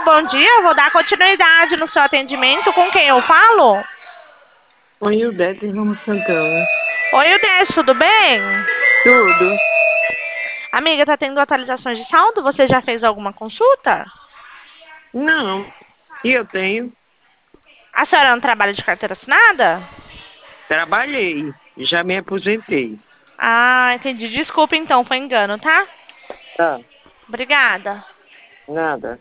bom dia. Eu vou dar continuidade no seu atendimento. Com quem eu falo? Oi, Ildete Ramos Santana. Oi, Udete, tudo bem? Tudo? Amiga, tá tendo atualizações de saldo? Você já fez alguma consulta? Não. E eu tenho? A senhora não trabalha de carteira assinada? Trabalhei. Já me aposentei. Ah, entendi. Desculpa então, foi engano, tá? Tá. Obrigada. Nada.